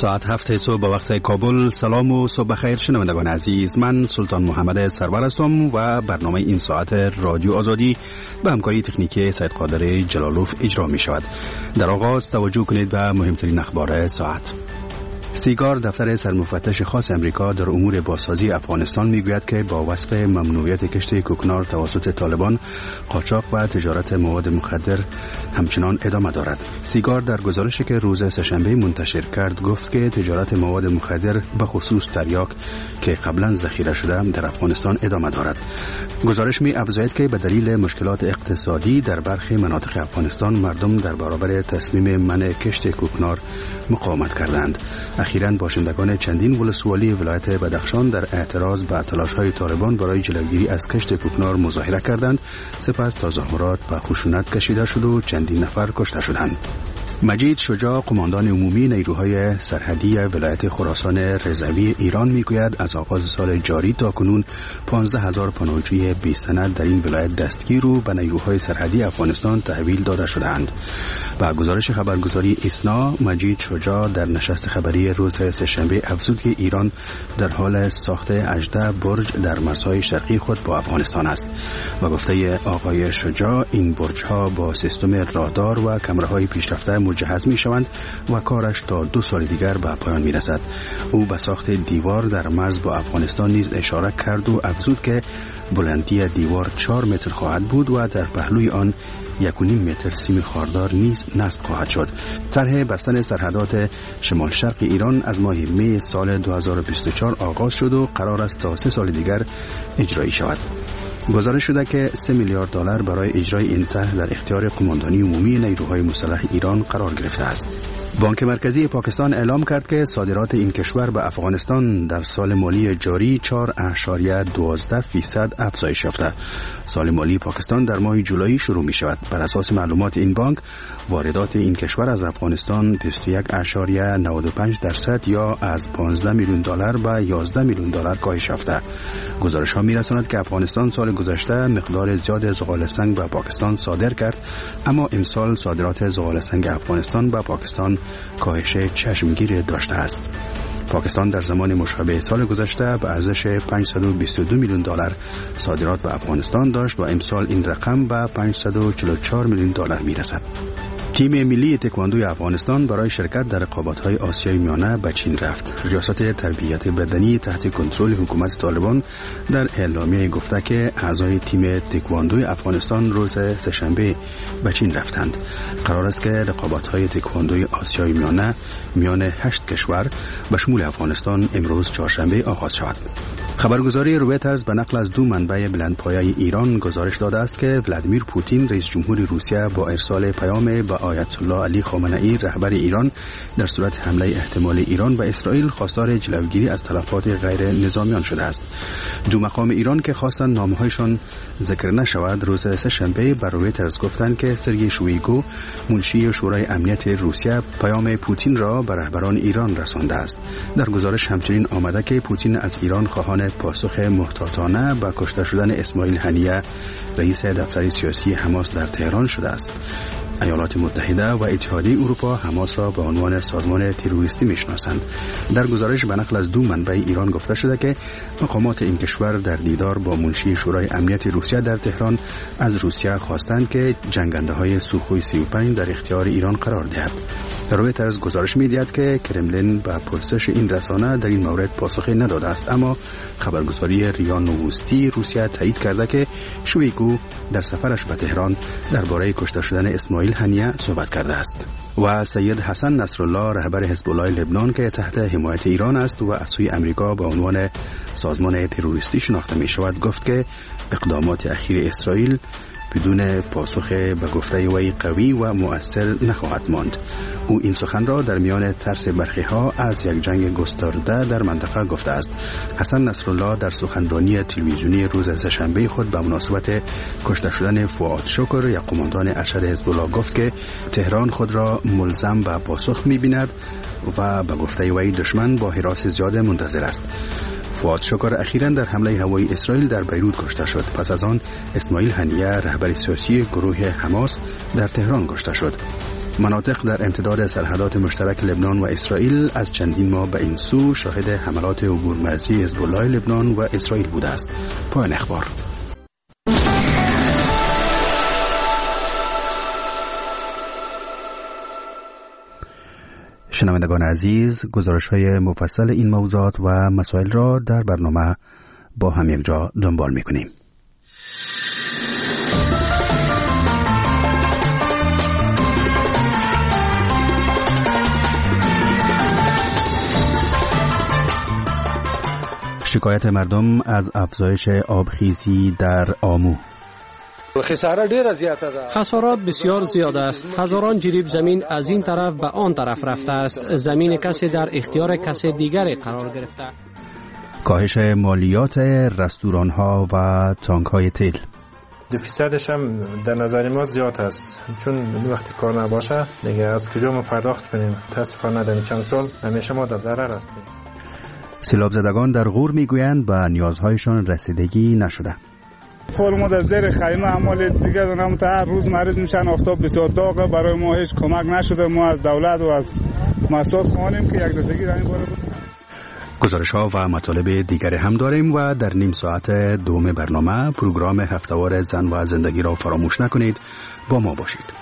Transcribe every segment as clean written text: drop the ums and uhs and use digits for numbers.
ساعت 7 صبح به وقت کابل. سلام و صبح بخیر شنوندگان عزیز، من سلطان محمد سرور هستم و برنامه این ساعت رادیو آزادی به همکاری تکنیکی سید قادر جلالوف اجرا می شود. در آغاز توجه کنید به مهمترین اخبار ساعت. سیگار دفتر سرمفتش خاص امریکا در امور بازسازی افغانستان میگوید که با وصف ممنوعیت کشت کوکنار توسط طالبان، قاچاق و تجارت مواد مخدر همچنان ادامه دارد. سیگار در گزارشی که روز سه‌شنبه منتشر کرد گفت که تجارت مواد مخدر به خصوص تریاک که قبلا ذخیره شده در افغانستان ادامه دارد. گزارش می افزاید که به دلیل مشکلات اقتصادی در برخی مناطق افغانستان مردم در برابر تصمیم منع کشت کوکنار مقاومت کردند. اخیراً باشندگان چندین ولسوالی ولایت بدخشان در اعتراض به تلاش‌های طالبان برای جلوگیری از کشت کوکنار مظاهره کردند. سپس تظاهرات به خشونت کشیده شد و چندین نفر کشته شدند. مجید شجاع، قماندان عمومی نیروهای سرحدی ولایت خراسان رضوی ایران میگوید از آغاز سال جاری تا کنون 15,000 پناهجوی بی سند در این ولایت دستگیر و به نیروهای سرحدی افغانستان تحویل داده شدند. با گزارش خبرگزاری ایسنا، مجید شجاع در نشست خبری روز سه‌شنبه افزود که ایران در حال ساخت 18 برج در مرزهای شرقی خود با افغانستان است. و گفته آقای شجاع این برج‌ها با سیستم رادار و کامراهای پیشرفته مجهز می شوند و کارش تا 2 سال دیگر به پایان می رسد. او به ساخت دیوار در مرز با افغانستان نیز اشاره کرد و افزود که بلندی دیوار 4 متر خواهد بود و در پهلوی آن 1.5 متر سیم خاردار نیز نصب خواهد شد. طرح بستن سرحدات شمال شرق ایران از ماه می سال 2024 آغاز شد و قرار است تا 3 سال دیگر اجرایی شود. گزارش شده که 3 میلیارد دلار برای اجرای این طرح در اختیار قماندانی عمومی نیروهای مسلح ایران قرار گرفته است. بانک مرکزی پاکستان اعلام کرد که صادرات این کشور به افغانستان در سال مالی جاری 4.12% افزایش یافته. سال مالی پاکستان در ماه جولای شروع می شود. بر اساس معلومات این بانک، واردات این کشور از افغانستان 21.95% یا از 15 میلیون دلار به 11 میلیون دلار کاهش یافته. گزارش ها می رساند که افغانستان سال گذشته مقدار زیاد زغال سنگ به پاکستان صادر کرد، اما امسال صادرات زغال سنگ افغانستان به پاکستان کاهش چشمگیر داشته است. پاکستان در زمان مشابه سال گذشته به ارزش 522 میلیون دلار صادرات به افغانستان داشت و امسال این رقم به 544 میلیون دلار میرسد. تیم ملی تکواندوی افغانستان برای شرکت در رقابت‌های آسیای میانه به چین رفت. ریاست تربیت بدنی تحت کنترل حکومت طالبان در اعلامیه گفته که اعضای تیم تکواندوی افغانستان روز سه‌شنبه به چین رفتند. قرار است که رقابت‌های تکواندوی آسیای میانه میان 8 کشور به شمول افغانستان امروز چهارشنبه آغاز شود. خبرگزاری رویترز به نقل از 2 منبع بلندپایه ایران گزارش داده است که ولادیمیر پوتین رئیس جمهور روسیه با ارسال پیام به آیت الله علی خامنه‌ای رهبر ایران در صورت حمله احتمالی ایران به اسرائیل خواستار جلوگیری از تلفات غیر نظامیان شده است. 2 مقام ایران که خواستند نامه‌هایشان ذکر نشود روز سه‌شنبه بر رویترز گفتند که سرگئی شویگو، منشی شورای امنیت روسیه، پیام پوتین را به رهبران ایران رسانده است. در گزارش همچنین آمده که پوتین از ایران خواهان پاسخ محتاطانه به کشته شدن اسماعیل هنیه، رئیس دفتر سیاسی حماس در تهران شده است. ایالات متحده و اتحادیه اروپا حماس را به عنوان سازمان تروریستی میشناسند. در گزارش به نقل از 2 منبع ایران گفته شده که مقامات این کشور در دیدار با منشی شورای امنیت روسیه در تهران از روسیه خواستند که جنگنده‌های سوخوی 35 در اختیار ایران قرار دهد. رویترز گزارش می‌دهد که کرملین به پرسش این رسانه در این مورد پاسخی نداده است، اما خبرگزاری ریا نووستی روسیه تایید کرده که شویگو در سفرش به تهران درباره کشته شدن اسماعیل هنیه صحبت کرده است. و سید حسن نصرالله رهبر حزب الله لبنان که تحت حمایت ایران است و از سوی امریکا به عنوان سازمان تروریستی شناخته می شود گفت که اقدامات اخیر اسرائیل بدون پاسخ به گفته وی قوی و مؤثر نخواهد ماند. او این سخن را در میان ترس برخی ها از یک جنگ گسترده در منطقه گفته است. حسن نصرالله در سخنرانی تلویزیونی روز سه‌شنبه خود به مناسبت کشته شدن فؤاد شکر یک قماندان ارشد حزب الله گفت که تهران خود را ملزم به پاسخ می‌بیند و به گفته وی دشمن با حراس زیاد منتظر است. فؤاد شکر اخیراً در حمله هوایی اسرائیل در بیروت کشته شد. پس از آن اسماعیل هنیه رهبر سیاسی گروه حماس در تهران کشته شد. مناطق در امتداد سرحدات مشترک لبنان و اسرائیل از چندین ماه به این سو شاهد حملات عبور مرزی حزب الله لبنان و اسرائیل بوده است. پایان اخبار. شنوندگان عزیز، گزارش‌های مفصل این موضوعات و مسائل را در برنامه با هم یک جا دنبال می‌کنیم. شکایت مردم از افزایش آبخیزی در آمو. خسارات بسیار زیاد است. هزاران جریب زمین از این طرف به آن طرف رفته است. زمین کسی در اختیار کسی دیگری قرار گرفته. کاهش مالیات رستوران‌ها و تانک‌های تیل. 2% هم در نظر ما زیاد است، چون وقتی کار نباشه دیگه از کجا ما پرداخت کنیم؟ متاسفانه در چند سال همیشه ما در ضرر هستیم. سیلاب زدگان در غور میگویند به نیازهایشان رسیدگی نشده. فعلا ما در زیر خیمه اعمال دیگه دارم تا هر روز مریض میشن. آفتاب بسیار داغه، برای ما هیچ کمک نشده. ما از دولت و از مسئولات خواهیم که یک دستگی در این باره بود. گزارش‌ها و مطالب دیگر هم داریم و در نیم ساعت دوم برنامه پروگرام هفته‌وار زن و زندگی را فراموش نکنید. با ما باشید.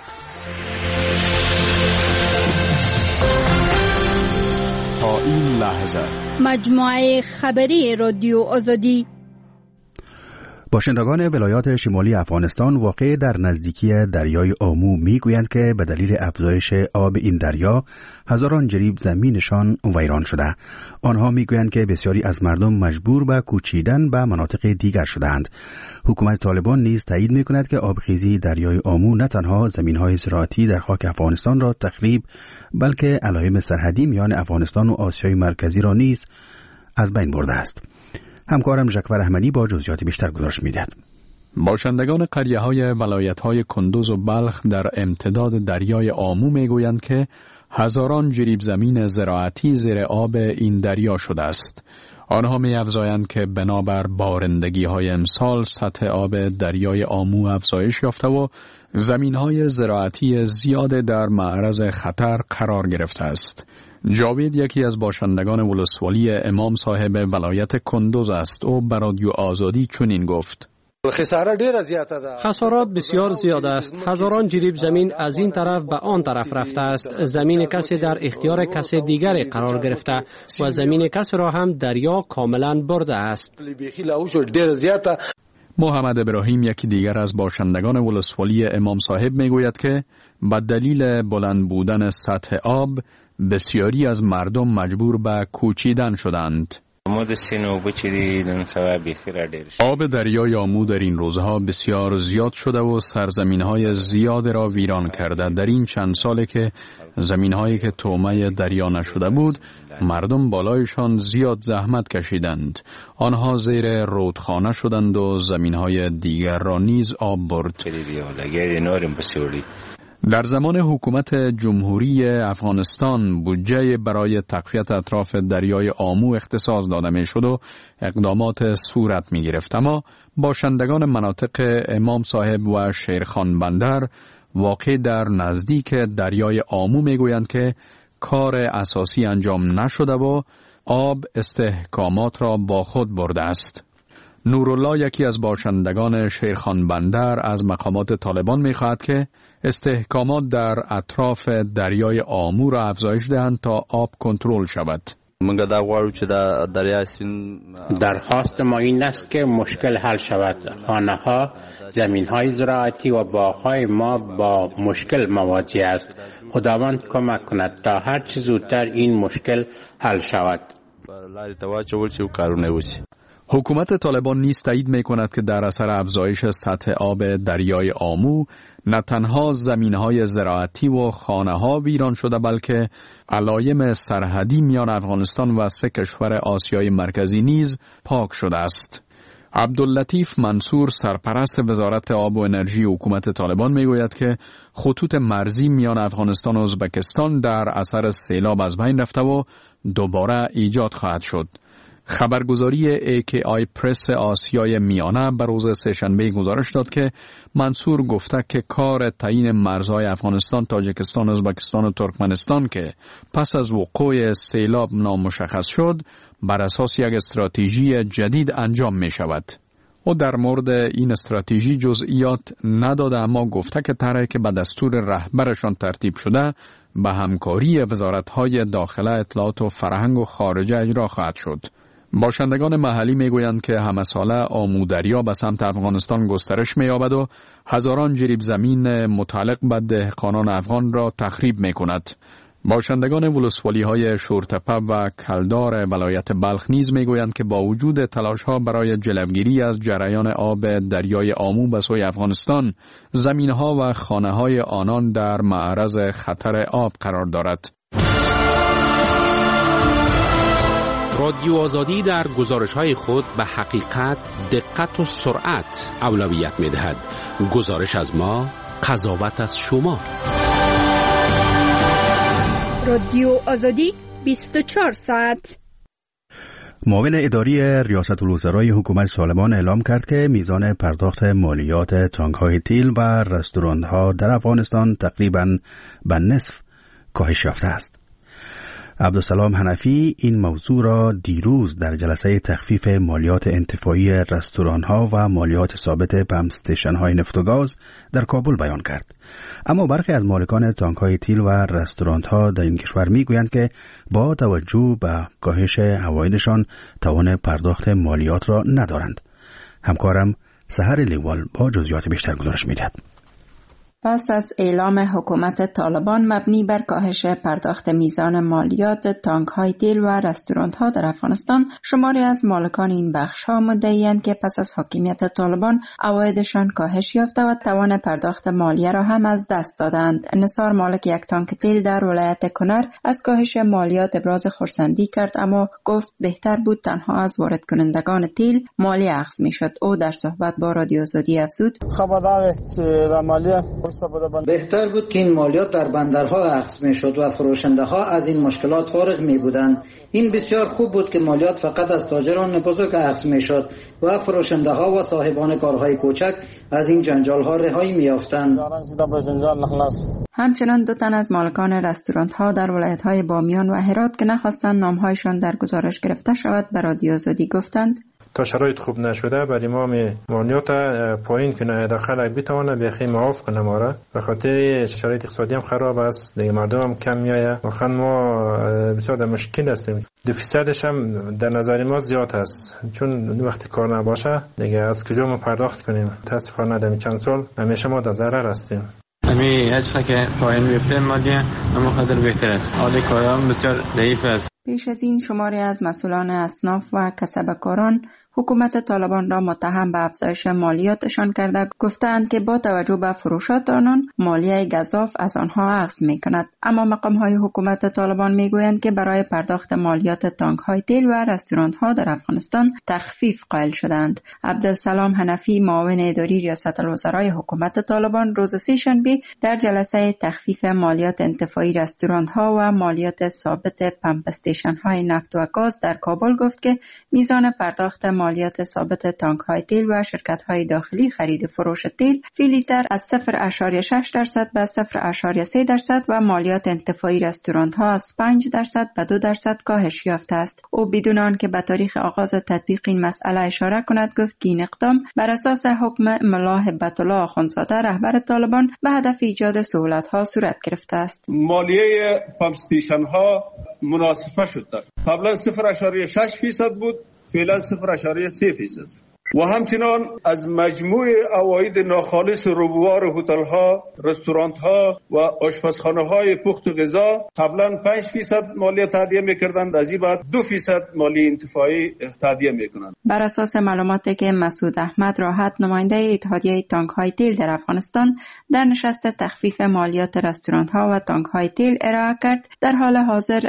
تا این لحظه مجموعه خبری رادیو آزادی. باشندگان ولایات شمالی افغانستان واقع در نزدیکی دریای آمو میگویند که به دلیل افزایش آب این دریا هزاران جریب زمینشان ویران شده. آنها میگویند که بسیاری از مردم مجبور به کوچیدن به مناطق دیگر شدند. حکومت طالبان نیز تایید میکند که آبخیزی دریای آمو نه تنها زمینهای زراعتی در خاک افغانستان را تخریب، بلکه علائم سرحدی میان افغانستان و آسیای مرکزی را نیز از بین برده است. همکارم ژکور احمدی با جزئیات بیشتر گزارش می‌دهد. باشندگان قریه‌های ولایت‌های کندوز و بلخ در امتداد دریای آمو میگویند که هزاران جریب زمین زراعتی زیر آب این دریا شده است. آنها می‌افزایند که بنابر بارندگی‌های امسال سطح آب دریای آمو افزایش یافته و زمین‌های زراعتی زیاد در معرض خطر قرار گرفته است. جاوید یکی از باشندگان ولسوالی امام صاحب ولایت کندوز است. او به رادیو آزادی چنین گفت: خسارات بسیار زیاد است. هزاران جریب زمین از این طرف به آن طرف رفته است. زمین کسی در اختیار کسی دیگری قرار گرفته و زمین کسی را هم دریا کاملا برده است. محمد ابراهیم یکی دیگر از باشندگان ولسوالی امام صاحب میگوید که به دلیل بلند بودن سطح آب بسیاری از مردم مجبور به کوچیدن شدند. آب دریای آمو در این روزها بسیار زیاد شده و سرزمین‌های زیاد را ویران کرده. در این چند ساله که زمین‌هایی که طعمه دریا نشده بود، مردم بالایشان زیاد زحمت کشیدند. آنها زیر رودخانه شدند و زمین‌های دیگر را نیز آب برد. در زمان حکومت جمهوری افغانستان بودجه برای تقویت اطراف دریای آمو اختصاص داده می شد و اقدامات صورت می گرفت، اما باشندگان مناطق امام صاحب و شیرخان بندر واقع در نزدیک دریای آمو می گویند که کار اساسی انجام نشده و آب استحکامات را با خود برده است. نورالله یکی از باشندگان شیرخان بندر از مقامات طالبان می‌خواهد که استحکامات در اطراف دریای آمو را افزایش دهند تا آب کنترل شود. درخواست ما این است که مشکل حل شود. خانه‌ها، زمین‌های زراعتی و باغ‌های ما با مشکل مواجه است. خداوند کمک کند تا هر چه زودتر این مشکل حل شود. حکومت طالبان نیز تایید می‌کند که در اثر افزایش سطح آب دریای آمو نه تنها زمین‌های زراعتی و خانه‌ها ویران شده، بلکه علائم سرحدی میان افغانستان و 3 کشور آسیای مرکزی نیز پاک شده است. عبداللطیف منصور سرپرست وزارت آب و انرژی حکومت طالبان میگوید که خطوط مرزی میان افغانستان و ازبکستان در اثر سیلاب از بین رفته و دوباره ایجاد خواهد شد. خبرگزاری AKI پرس آسیای میانه به روز سه‌شنبه گزارش داد که منصور گفته که کار تعیین مرزهای افغانستان، تاجیکستان، ازبکستان و ترکمنستان که پس از وقوع سیلاب نامشخص شد، بر اساس یک استراتژی جدید انجام می شود. او در مورد این استراتژی جزئیات نداده، اما گفته که طرحی که به دستور رهبرشان ترتیب شده به همکاری وزارت‌های داخله، اطلاعات و فرهنگ و خارجه اجرا خواهد شد. باشندگان محلی میگویند که همه ساله آمو دریا به سمت افغانستان گسترش می‌یابد و هزاران جریب زمین متعلق به دهقانان افغان را تخریب می‌کند. باشندگان ولسوالی‌های شورتپه و کلدار ولایت بلخ نیز میگویند که با وجود تلاش‌ها برای جلوگیری از جریان آب دریای آمو به سوی افغانستان، زمین‌ها و خانه‌های آنان در معرض خطر آب قرار دارد. رادیو آزادی در گزارش‌های خود به حقیقت، دقت و سرعت اولویت می‌دهد. گزارش از ما، قضاوت از شما. رادیو آزادی 24 ساعت. معاون اداری ریاست الوزرای حکومت طالبان اعلام کرد که میزان پرداخت مالیات تانک‌های تیل و رستوران‌ها در افغانستان تقریباً به نصف کاهش یافته است. عبدالسلام حنفی این موضوع را دیروز در جلسه تخفیف مالیات انتفاعی رستوران‌ها و مالیات ثابت پمپ استیشن‌های نفت و گاز در کابل بیان کرد. اما برخی از مالکان تانک‌های تیل و رستوران‌ها در این کشور می‌گویند که با توجه به کاهش عوایدشان توان پرداخت مالیات را ندارند. همکارم سحر لیوال با جزئیات بیشتر گزارش می‌دهد. پس از اعلام حکومت طالبان مبنی بر کاهش پرداخت میزان مالیات تانک‌های تیل و رستوران‌ها در افغانستان، شماری از مالکان این بخش‌ها مدعی‌اند که پس از حاکمیت طالبان عوایدشان کاهش یافته و توان پرداخت مالیه را هم از دست دادند. نثار، مالک یک تانک تیل در ولایت کنر، از کاهش مالیات ابراز خرسندی کرد، اما گفت بهتر بود تنها از وارد کنندگان تیل مالیه اخذ می‌شد. او در صحبت با رادیو آزادی افزود: بهتر بود که این مالیات در بندرها اخذ میشد و فروشنده ها از این مشکلات فارغ می بودند. این بسیار خوب بود که مالیات فقط از تاجران بزرگ اخذ میشد و فروشنده ها و صاحبان کارهای کوچک از این جنجال ها رهایی می یافتند. همچنان 2 تن از مالکان رستوران ها در ولایت های بامیان و هرات که نخواستند نامهایشان در گزارش گرفته شود به رادیو آزادی گفتند: تا شرایط خوب نشده بر امام مالیات پایین کنه، داخل بتونه بخی معاف کنه ما را، به خاطر شرایط اقتصادی هم خراب است دیگه، مردم هم کم میایه، واقعا ما بسیار در مشکل هستیم. 2% هم در نظر ما زیاد است، چون وقتی کار نباشه دیگه از کجا ما پرداخت کنیم؟ متاسفانه در چند سال همیشه ما در ضرر هستیم. امی هیچ که پایین بیفته مالیه اما خاطر بهتر است، حال کارام بسیار ضعیف است. پیش از این شماری از مسئولان اصناف و کسبکاران حکومت طالبان را متهم به افزایش مالیاتشان کرده گفتند که با توجه به فروشات آنان مالیه گزاف از آنها اخذ می‌کند. اما مقام‌های حکومت طالبان می‌گویند که برای پرداخت مالیات تانک‌های تیل و رستوران‌ها در افغانستان تخفیف قائل شدند. عبدالسلام حنفی، معاون اداری ریاست الوزرای حکومت طالبان، روز سه‌شنبه در جلسه تخفیف مالیات انتفاعی رستوران‌ها و مالیات ثابت پمپ استیشن‌های نفت و گاز در کابل گفت که میزان پرداخت مالیات ثابت تانک‌های تیل و شرکت‌های داخلی خرید فروش تیل فی لیتر از 0.6% به 0.3% و مالیات انتفاعی رستوران‌ها از 5% به 2% کاهش یافته است. او بدون آنکه به تاریخ آغاز تطبیق این مسئله اشاره کند گفت که این اقدام بر اساس حکم ملا هبت الله آخوندزاده رهبر طالبان به هدف ایجاد سهولت‌ها صورت گرفته است. مالیه پمپ استیشن‌ها مناسبه شد. قبلا 0.6% بود، فعلا 0.3%. و همچنان از مجموع عواید ناخالص روبوار هتل‌ها، رستوران‌ها و آشپزخانه‌های پخت و غذا قبلا 5% مالیه تادیه می‌کردند، از این بعد 2% مالیه انتفاعی تادیه می‌کنند. بر اساس معلوماتی که مسعود احمد راحت، نماینده اتحادیه تانک‌های تیل در افغانستان، در نشست تخفیف مالیات رستوران‌ها و تانک‌های تیل ارائه کرد، در حال حاضر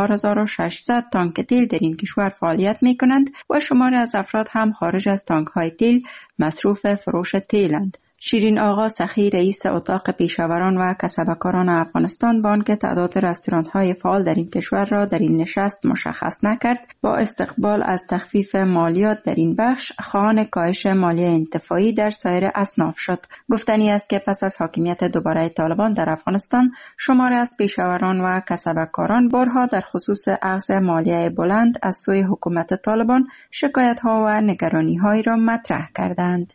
4600 تانک تیل در این کشور فعالیت می‌کنند و شماری از افراد هم خارج از تانک‌های تیل مصروف فروش تیلند. شیرین آقا سخی رئیس اتاق پیشاوران و کسبکاران افغانستان با آنکه تعداد رستوران‌های فعال در این کشور را در این نشست مشخص نکرد، با استقبال از تخفیف مالیات در این بخش خواهان کاهش مالیه انتفاعی در سایر اصناف شد. گفتنی است که پس از حاکمیت دوباره طالبان در افغانستان، شماری از پیشاوران و کسبکاران بارها در خصوص اخذ مالیه بلند از سوی حکومت طالبان شکایت‌ها و نگرانی‌هایی را مطرح کردند.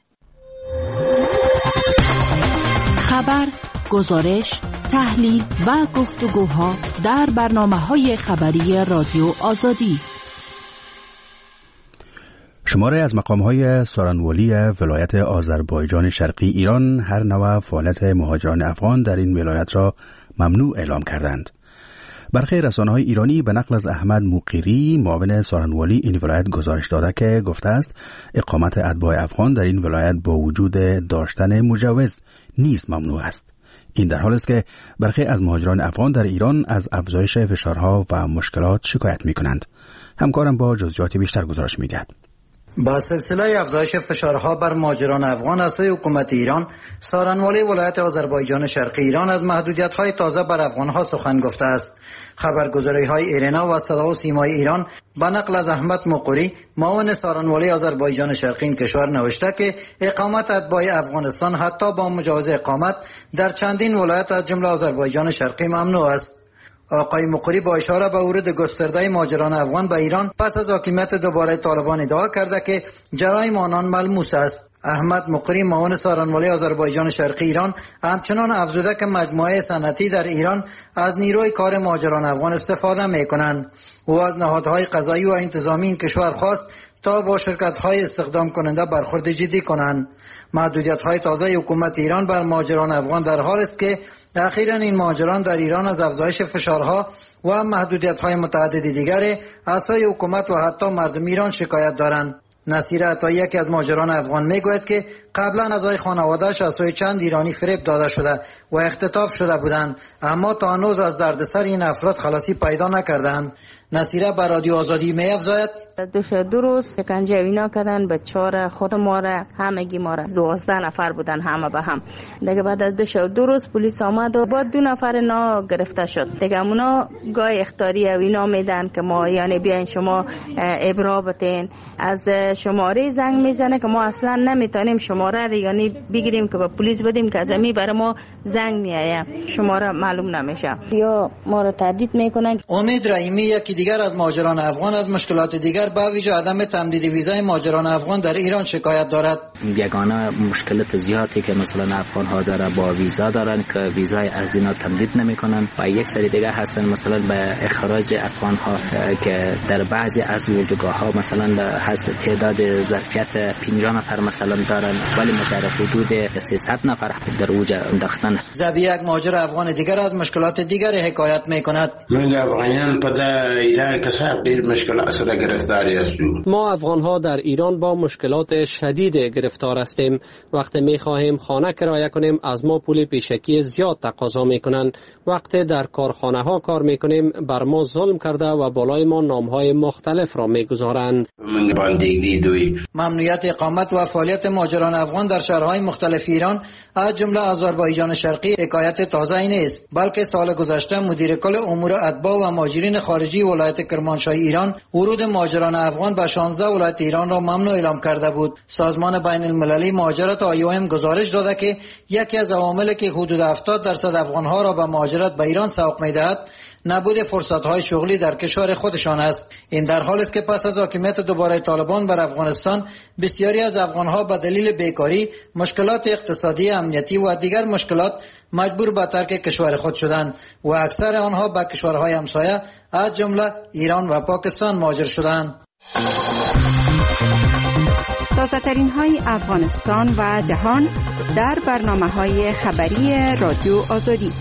خبر، گزارش، تحلیل و گفتگوها در برنامه‌های خبری رادیو آزادی. شماره از مقام‌های سارنوالی ولایت آذربایجان شرقی ایران هر نوع فعالیت مهاجران افغان در این ولایت را ممنوع اعلام کردند. برخی رسانه‌های ایرانی به نقل از احمد مقیری معاون سارنوالی این ولایت گزارش داده که گفته است اقامت اتباع افغان در این ولایت با وجود داشتن مجوز نیز ممنوع است. این در حالی است که برخی از مهاجران افغان در ایران از افزایش فشارها و مشکلات شکایت می‌کنند. همکارم با جزئیات بیشتر گزارش می‌دهد. با سلسله افزایش فشارها بر مهاجران افغان از سوی حکومت ایران، سارنوالی ولایت آذربایجان شرقی ایران از محدودیت‌های تازه بر افغان‌ها سخن گفته است. خبرگزاری‌های ایرنا و صدا و سیمای ایران با نقل از احمد مقری معاون سارنوالی آذربایجان شرقی این کشور نوشته که اقامت اتباع افغانستان حتی با مجوز اقامت در چندین ولایت از جمله آذربایجان شرقی ممنوع است. آقای مقری با اشاره به ورود گسترده مهاجران افغان به ایران پس از حاکمیت دوباره طالبان ادعا کرده که جرایم آنان ملموس است. احمد مقری معاون سارنوالی آذربایجان شرقی ایران همچنان افزوده که مجموعه صنعتی در ایران از نیروی کار مهاجران افغان استفاده می‌کنند. او از نهادهای قضایی و انتظامی این کشور خواست تا با شرکت‌های استخدام کننده برخورد جدی کنند. محدودیت‌های تازه حکومت ایران بر مهاجران افغان در حال است که اخیراً این مهاجران در ایران از افزایش فشارها و محدودیت‌های متعدد دیگر از سوی حکومت و حتی مردم ایران شکایت دارند. نصیر عطایی یکی از مهاجران افغان میگوید که قبلا اعضای خانواده‌اش از سوی چند ایرانی فریب داده شده و اختطاف شده بودند، اما تا هنوز از دردسر این افراد خلاصی پیدا نکردند. نصیره بر رادیو آزادی می‌افزاید: دو روز شکنجه اینا کردن، بچه‌ها خود ما را همگی ما را 12 نفر بودن همه به هم. دیگه بعد از دو روز پلیس آمد و بعد 2 نفر نا گرفته شد. دیگه اونا گای اختیاری و اینا میدن که ما یعنی بیاین شما ابرا بتین، از شماره زنگ میزنه که ما اصلا نمیتونیم شماره رو یعنی بگیریم که به پلیس بدیم که از امی برای ما زنگ میایه، شماره معلوم نمیشه یا ما رو تهدید میکنن. امید رحیمی یکی دیگر از مهاجران افغان از مشکلات دیگر به ویژه عدم تمدید ویزای مهاجران افغان در ایران شکایت دارد. یگانه مشکلات زیادی که مثلا افغان ها داره با ویزا دارن که ویزای از اینا تمدید نمیکنن و یک سری دیگه هستن مثلا به اخراج افغان ها که در بعضی از اردوگاه ها مثلا هست تعداد ظرفیت 50 نفر مثلا دارن ولی در حدود 300 نفر در اوج انداختن. زبی یک مهاجر افغان دیگر از مشکلات دیگر حکایت میکند. ما افغان ها در ایران با مشکلات شدید گرفتار هستیم. وقتی می خواهیم خانه کرایه کنیم از ما پول پیشکی زیاد تقاضا میکنند. وقتی در کارخانه ها کار میکنیم بر ما ظلم کرده و بالای ما نام های مختلف را میگذارند. ممنوعیت اقامت و فعالیت مهاجران افغان در شهرهای مختلف ایران از جمله آذربایجان شرقی حکایت تازه‌ای نیست، بلکه سال گذشته مدیر کل امور اتباع و مهاجرین خارجی ولایت کرمانشاه ایران ورود مهاجران افغان به 16 ولایت ایران را ممنوع اعلام کرده بود. سازمان بین المللی مهاجرت IOM گزارش داده که یکی از عواملی که حدود 70% افغان‌ها را به مهاجرت به ایران سوق می‌دهد نبود فرصت‌های شغلی در کشور خودشان است. این در حالی است که پس از حاکمیت دوباره طالبان بر افغانستان بسیاری از افغان‌ها به دلیل بیکاری، مشکلات اقتصادی، امنیتی و دیگر مشکلات مجبور به ترک کشور خود شدند و اکثر آنها به کشورهای همسایه از جمله ایران و پاکستان مهاجر شدند. تازه‌ترین های افغانستان و جهان در برنامه‌های خبری رادیو آزادی.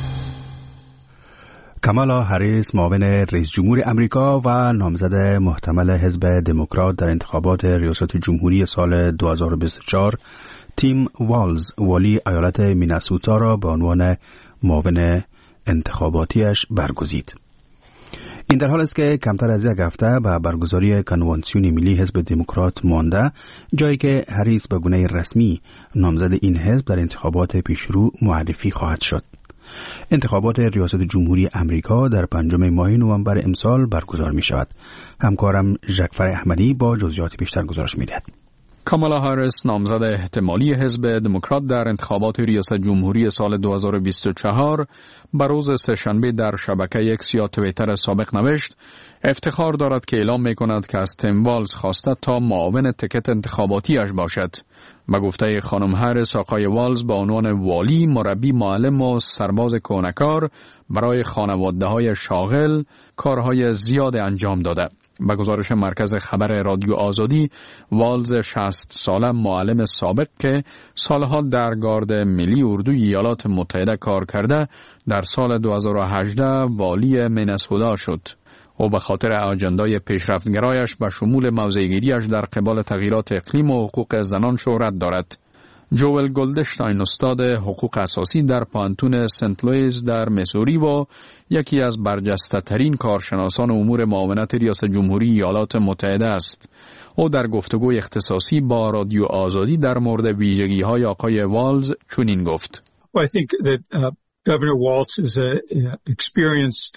کامالا هریس معاون رئیس جمهور امریکا و نامزد محتمل حزب دموکرات در انتخابات ریاست جمهوری سال 2024 تیم والز والی ایالت مینسوتا را به عنوان معاون انتخاباتیش برگزید. این در حال است که کمتر از یک هفته به برگزاری کنوانسیون ملی حزب دموکرات مانده، جایی که هریس به گونه رسمی نامزد این حزب در انتخابات پیشرو معرفی خواهد شد. انتخابات ریاست جمهوری امریکا در 5 ماه نوامبر امسال برگزار می شود. همکارم ژکفر احمدی با جزئیات بیشتر گزارش می دهد. کامالا هاریس نامزد احتمالی حزب دموکرات در انتخابات ریاست جمهوری سال 2024 به روز سه‌شنبه در شبکه اکس یا توییتر سابق نوشت افتخار دارد که اعلام می کند که از تیم والز خواسته تا معاون تکت انتخاباتیش باشد. به گفته خانم هاریس، آقای والز با عنوان والی، مربی، معلم و سرباز کهنه‌کار برای خانواده‌های شاغل کارهای زیاد انجام داده. به گزارش مرکز خبر رادیو آزادی، والز 60 ساله معلم سابق که سالها در گارد ملی اردوی ایالات متحده کار کرده، در سال 2018 والی مینسوتا شد. او به خاطر اجندای پیشرفتگرایش به شمول موضع‌گیری‌اش در قبال تغییرات اقلیم و حقوق زنان شهرت دارد. جوئل گلدشتاین، استاد حقوق اساسی در پانتون سنت لوئیس در میسوری و یکی از برجسته‌ترین کارشناسان امور معاونت ریاست جمهوری ایالات متحده است. او در گفتگوی اختصاصی با رادیو آزادی در مورد ویژگی‌های آقای والز چنین گفت: I think that Governor Walz is experienced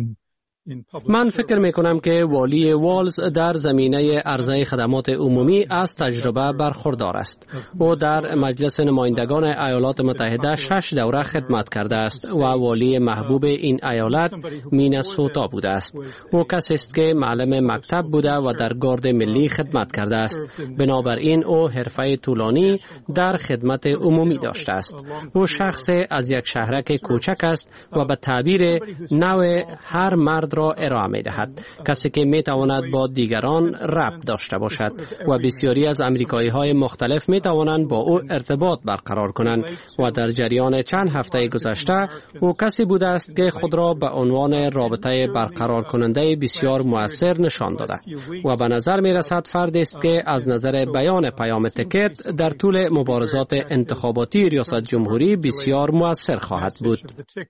من فکر می کنم که والی والز در زمینه عرضه خدمات عمومی از تجربه برخوردار است. او در مجلس نمایندگان ایالات متحده 6 دوره خدمت کرده است و والی محبوب این ایالت مینسوتا بوده است. او کسی است که معلم مکتب بوده و در گارد ملی خدمت کرده است. بنابراین او حرفه طولانی در خدمت عمومی داشته است. او شخص از یک شهرک کوچک است و به تعبیر نوع هر مرد را ارائه می دهد. کسی که می تواند با دیگران ربط داشته باشد و بسیاری از امریکایی های مختلف می توانند با او ارتباط برقرار کنند و در جریان چند هفته گذشته او کسی بوده است که خود را به عنوان رابطه برقرار کننده بسیار مؤثر نشان داده و به نظر می رسد فردی است که از نظر بیان پیام تکت در طول مبارزات انتخاباتی ریاست جمهوری بسیار مؤثر خواهد بود.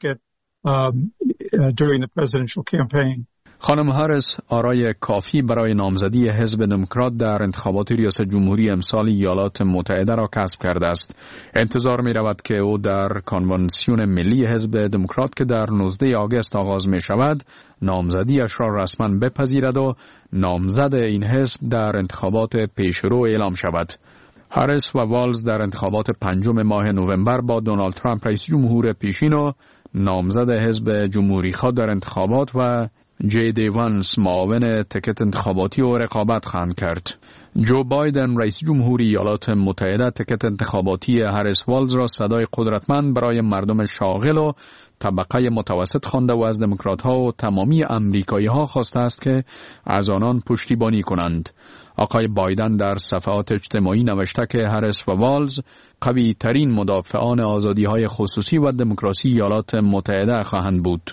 during the presidential campaign. خانم هاریس آرای کافی برای نامزدی حزب دموکرات در انتخابات ریاست جمهوری امسال ایالات متحده را کسب کرده است. انتظار می رود که او در کنوانسیون ملی حزب دموکرات که در 19 آگوست آغاز می شود نامزدیش را رسما بپذیرد و نامزد این حزب در انتخابات پیشرو اعلام شود. هاریس و والز در انتخابات 5 ماه نوامبر با دونالد ترامپ رئیس جمهور پیشین و نامزد حزب جمهوری خواه در انتخابات و جی دی وانس معاون تکت انتخاباتی و رقابت خواهند کرد. جو بایدن رئیس جمهوری ایالات متحده تکت انتخاباتی هاریس والز را صدای قدرتمند برای مردم شاغل و طبقه متوسط خوانده و از دموکرات‌ها و تمامی آمریکایی‌ها خواسته است که از آنان پشتیبانی کنند. آقای بایدن در صفحات اجتماعی نوشته که هاریس و والز قوی ترین مدافعان آزادی‌های خصوصی و دموکراسی ایالات متحده خواهند بود.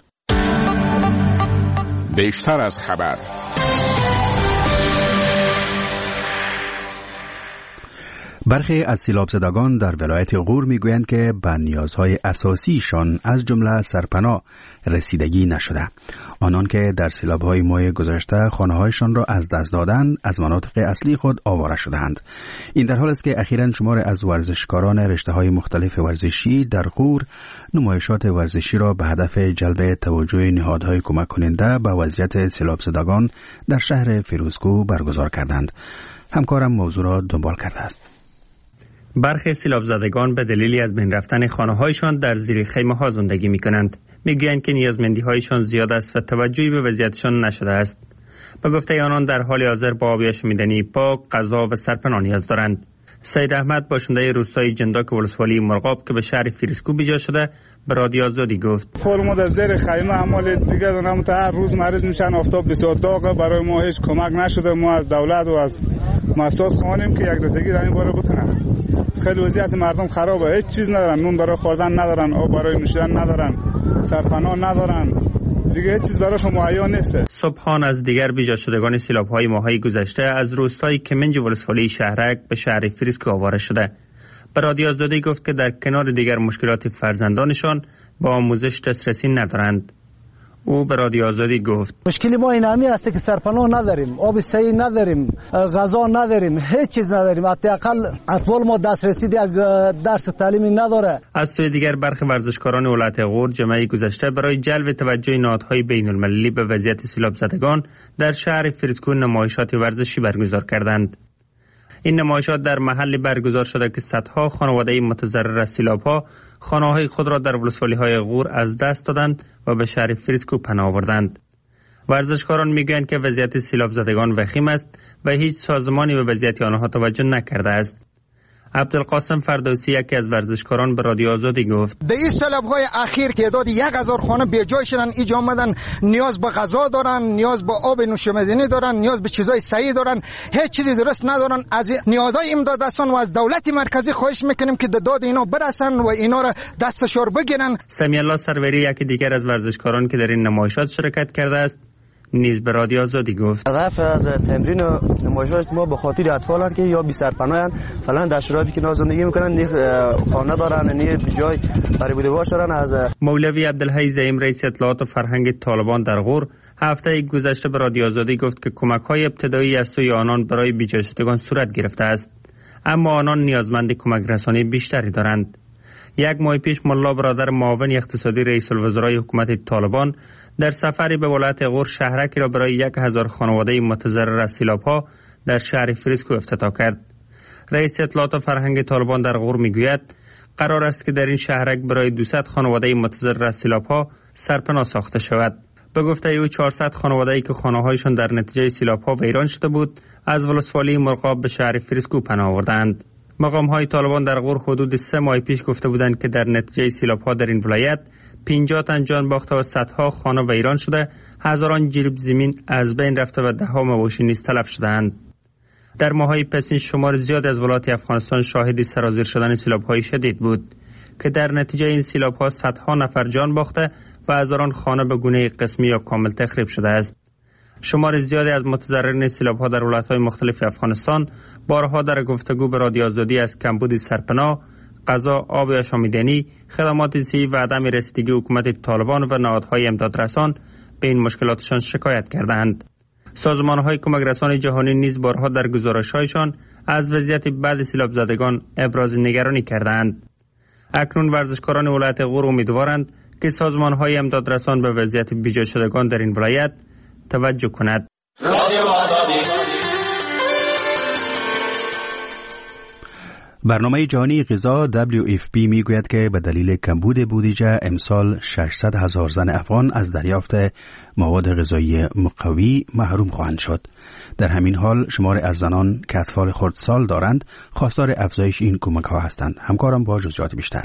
بیشتر از خبر. برخی از سیلاب زدگان در ولایت غور میگویند که به نیازهای اساسیشان از جمله سرپناه رسیدگی نشده. آنان که در سیلاب‌های ماه گذشته خانه‌هایشان را از دست دادند، از مناطق اصلی خود آواره شدند. این در حال است که اخیراً شمار از ورزشکاران رشته‌های مختلف ورزشی در غور نمایشات ورزشی را به هدف جلب توجه نهادهای کمک کننده به وضعیت سیلاب زدگان در شهر فیروزکوه برگزار کردند. همکارم موضوع را دنبال کرده است. برخی سیلاب زدگان به دلیلی از بین رفتن خانه‌هایشان در زیر خیمه‌ها زندگی می‌کنند. می‌گویند که نیازمندی‌هایشان زیاد است و توجهی به وضعیتشان نشده است. به گفته آنان در حال حاضر با آبیش میدنی، پاک، غذا و سرپناه نیاز دارند. سید احمد باشنده روستای جنداک ولسوالی مرغاب که به شهر فیروزکوه بیجا شده به رادیو آزادی گفت: ما در زیر خیمه عمل دیگه دارم تا هر روز مریض میشن، آفتاب بسیار داغه، برای ما هیچ کمک نشده. ما از دولت و از مؤسسات خواهیم که یک رسیدگی در این باره بکنن. خیلی وضعیت مردم خرابه، هیچ چیز ندارن، نون برای خوردن ندارن، آب برای نوشیدن ندارن، سرپناه ندارن، دیگه هیچ چیز براشون مهیا نیست. صبحان از دیگر بیجا شدگان سیلاب‌های ماه‌های گذشته از روستای کمنج ولسوالی شهرک به شهر فیروزکوه آواره شده. به رادیو آزادی گفت که در کنار دیگر مشکلات فرزندانشان با آموزش دسترسی ندارند. او به رادیو آزادی گفت مشکلی ما این همی است که سرپناه نداریم، آب صحیح نداریم، غذا نداریم، هیچ چیز نداریم. حداقل اطفال ما دسترسی یک درس تعلیمی نداره. از سوی دیگر برخی ورزشکاران ولایت غور جمعه گذشته برای جلب توجه نهادهای بین المللی به وضعیت سیلاب زدگان در شهر فریسکو نمایشات ورزشی برگزار کردند. این نمایشات در محلی برگزار شده که صدها خانواده متضرر از سیلاب‌ها خانه‌های خود را در ولسوالی‌های غور از دست دادند و به شهر فریسکو پناه آوردند. ورزشکاران میگویند که وضعیت سیلاب زدگان وخیم است و هیچ سازمانی به وضعیت آنها توجه نکرده است. عبدالقاسم فردوسی یکی از ورزشکاران به رادیو آزادی گفت در این سیلاب‌های اخیر که تعداد 1000 خانه به جای شدن، اینجا آمدن نیاز به غذا دارن، نیاز به آب نوشیدنی دارن، نیاز به چیزای صحی دارن، هیچ چیزی درست ندارن. از نهادهای امداد رسان و از دولت مرکزی خواهش میکنیم که داد اینا برسن و اینا را دستشار بگیرن. سمی الله سروری یکی دیگر از ورزشکاران که در این نمایشات شرکت کرده است نیز به رادیو آزادی گفت هدف از تمرین و نمایشات ما به خاطر اطفالن که یا بی سرپناهن، فعلا در شرایطی که زندگی میکنن نه خانه دارن نه جای برای بودگاه دارن. از مولوی عبدالحی زعیم رئیس اطلاعات و فرهنگ طالبان در غور هفته گذشته به رادیو آزادی گفت که کمک‌های ابتدایی از سوی آنان برای بیجای شدگان صورت گرفته است، اما آنان نیازمند کمک رسانی بیشتری دارند. یک ماه پیش ملا برادر معاون اقتصادی رئیس الوزرای حکومت طالبان در سفری به ولایت غور شهرکی را برای 1000 خانواده متضرر از سیلاب‌ها در شهر فریسکو افتتاح کرد. رئیس اطلاعات و فرهنگ طالبان در غور میگوید قرار است که در این شهرک برای 200 خانواده متضرر از سیلاب‌ها سرپناه ساخته شود. به گفته او 400 خانواده‌ای که خانه‌هایشان در نتیجه سیلاب‌ها ویران شده بود از ولسوالی مرغاب به شهر فریسکو پناه آوردند. مقام‌های طالبان در غور حدود 3 ماه پیش گفته بودند که در نتیجه سیلاب‌ها در این ولایت 50 تن جان باخته و صدها خانه ویران شده، هزاران جریب زمین از بین رفته و ده‌ها مواشی نیز تلف شده‌اند. در ماه‌های پسین شمار زیاد از ولایات افغانستان شاهد سرازیر شدن سیلاب‌های شدید بود که در نتیجه این سیلاب‌ها صدها نفر جان باخته و هزاران خانه به گونه قسمی یا کامل تخریب شده است. شمار زیادی از متضررین سیلاب‌ها در ولایت‌های مختلف افغانستان بارها در گفتگو به رادیو آزادی از کمبود سرپناه، غذا، آب آشامیدنی، خدمات صحی و عدم رسیدگی حکومت طالبان و نهادهای امدادرسان به این مشکلاتشان شکایت کردند. سازمان‌های کمک رسان جهانی نیز بارها در گزارش‌هایشان از وضعیت بعد سیلاب زدگان ابراز نگرانی کردند. اکنون ورزشکاران ولایت غور امیدوارند که سازمان‌های امدادرسان به وضعیت بیجا شدگان در این ولایت توجه کند. برنامه جهانی غذا WFP میگوید که به دلیل کمبود بودجه امسال 600,000 زن افغان از دریافت مواد غذایی مقوی محروم خواهند شد. در همین حال شمار از زنان که اطفال خردسال دارند خواستار افزایش این کمک ها هستند. همکارم با جزئیات بیشتر.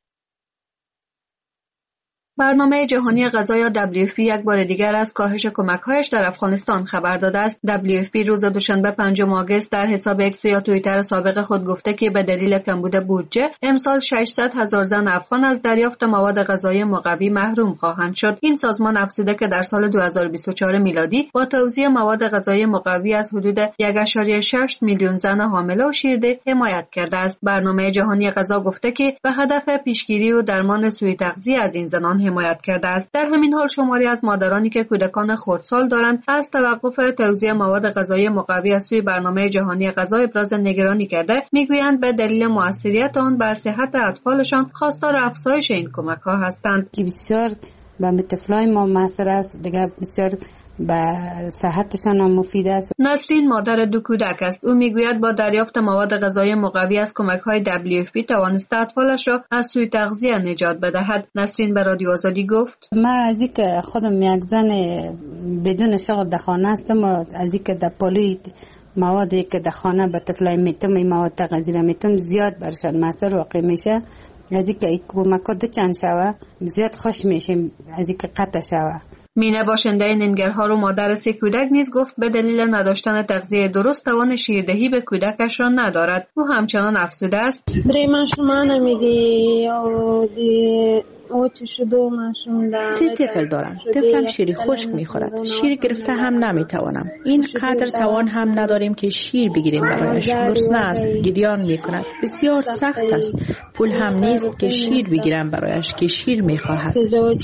برنامه جهانی غذا یا WFP یک بار دیگر از کاهش کمک‌هایش در افغانستان خبر داده است. WFP روز دوشنبه 5 آگوست در حساب اکس یا توییتر سابق خود گفته که به دلیل کمبود بودجه امسال 600,000 زن افغان از دریافت مواد غذایی مقوی محروم خواهند شد. این سازمان افزوده که در سال 2024 میلادی با توزیع مواد غذایی مقوی از حدود 1.6 میلیون زن حامله و شیرده حمایت کرده است. برنامه جهانی غذا گفته که به هدف پیشگیری و درمان سوء تغذیه از این زنان حمایت کرده است. در همین حال شماری از مادرانی که کودکان خردسال دارند از توقف توزیع مواد غذایی مقوی از سوی برنامه جهانی غذا ابراز نگرانی کرده، میگویند به دلیل موثریت آن بر صحت اطفالشان خواستار افزایش این کمک‌ها هستند. که بسیار به طفلای ما موثر است، دیگه بسیار به صحتشان هم مفید است. نسرین مادر 2 کودک است. او میگوید با دریافت مواد غذایی مقوی از کمک‌های WFP توانسته اطفالش را از سوء تغذیه نجات بدهد. نسرین به رادیو آزادی گفت: من از اینکه خودم یک زن بدون شغل در خانه هستم و از اینکه در پالوی موادی که در خانه به طفلای میتم این مواد غذایی میتم زیاد برشان موثر واقع میشه. از اینکه این کمک‌ها چند شوه زیاد خوش میشیم از اینکه قطع شوه. مینه باشنده ننگرهار و مادر 3 کودک نیز گفت به دلیل نداشتن تغذیه درست توان شیردهی به کودکش را ندارد. او همچنان افسوده است: درې ماشومان مې دي او د 3 طفل دارم. طفلم شیر خشک میخورد. شیر گرفته هم نمیتوانم. این قدر توان هم نداریم که شیر بگیریم برایش. گرسنه است، گریان میکند. بسیار سخت است. پول هم نیست که شیر بگیرم برایش که شیر میخواهد.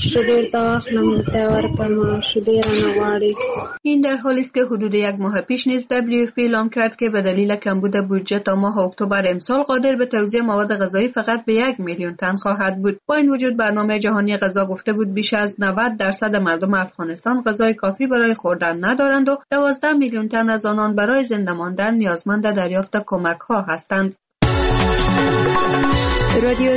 این در حالی است که حدود 1 ماه پیش نیز WFP اعلام کرد که به دلیل کمبود بودجه تا ماه اکتبر امسال قادر به توزیع مواد غذایی فقط به 1 میلیون تن خواهد بود. با این وجود برنامه جهانی غذا گفته بود بیش از 90% مردم افغانستان غذای کافی برای خوردن ندارند و 12 میلیون تن از آنان برای زنده ماندن نیازمند دریافت کمک‌ها هستند.